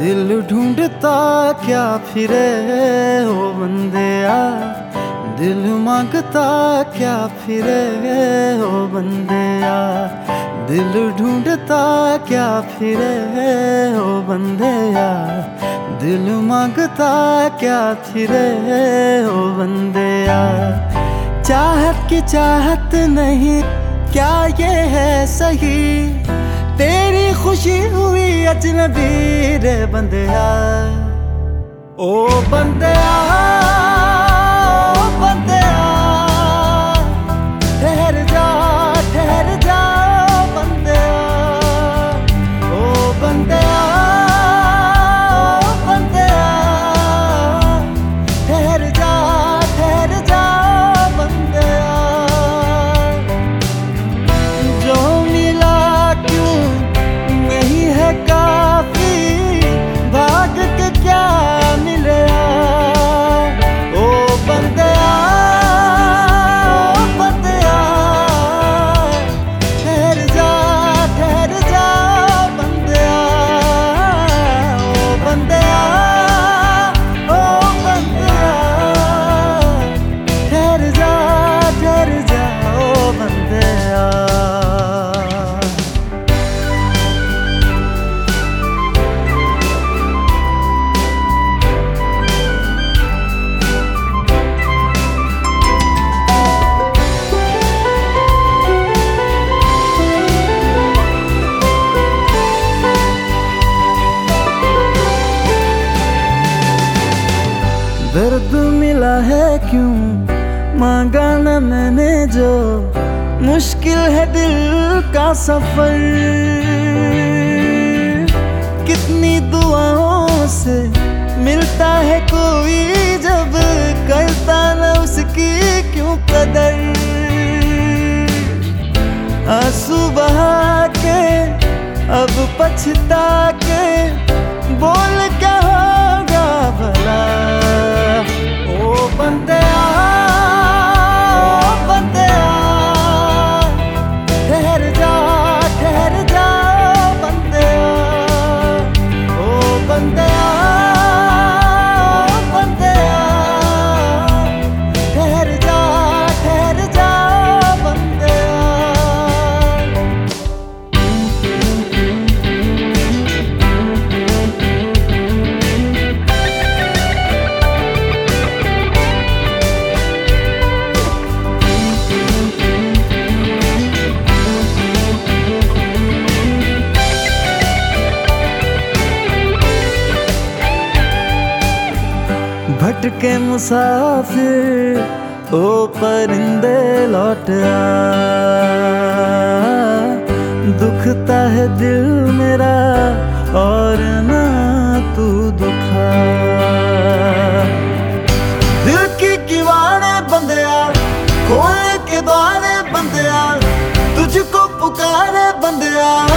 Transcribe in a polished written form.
दिल ढूंढता क्या फिरे ओ बंदिया, दिल मांगता क्या फिरे ओ बंदिया, दिल ढूंढता क्या फिरे ओ बंदिया, दिल मांगता क्या फिरे ओ बंदिया। चाहत की चाहत नहीं क्या ये है सही, तेरी खुशी हुई अजनबी रे बंदिया। ओ बंदिया ओ बंदिया, ठहर जा बंदिया। ओ बंदिया ओ बंदिया, ठहर जा बंदिया। जो मिला क्यों नहीं है काफी, भाग के क्या मिले। ओ बंदिया ओ बंदिया, ठहर जा बंदिया। ओ बंदिया ओ बंदिया, ठहर जा ओ बंदिया। दर्द मिला है क्यों मांगा न मैंने जो, मुश्किल है दिल का सफर। कितनी दुआओं से मिलता है कोई, जब करता न उसकी क्यों कदर। आंसू बहा के अब पछता के, बोल क्या होगा भला। ओ बंदिया ओ बंदिया, ठहर जा बंदिया। ओ बंदिया ओ बंदिया, ठहर जा बंदिया। भटके मुसाफिर ओ परिंदे लौट आ, दुखता है दिल मेरा और ना तू दुखा। दिल की किवाड़े बंदिया, खोल के द्वारे बंदिया, तुझको पुकारे बंदिया।